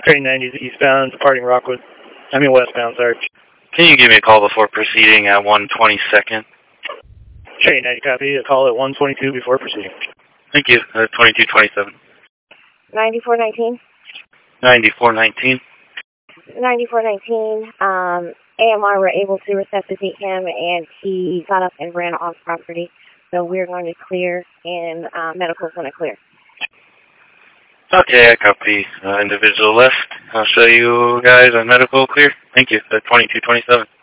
Train 90 eastbound, departing Rockwood. I mean westbound, sorry. Can you give me a call before proceeding at 122nd? Train 90 copy, a call at 122 before proceeding. Thank you. 2227. 9419. 9419. 9419. AMR were able to resuscitate him, and he got up and ran off property. So we're going to clear, and medical's going to clear. Okay, I copy. Individual left. I'll show you guys on medical clear. Thank you. 2227.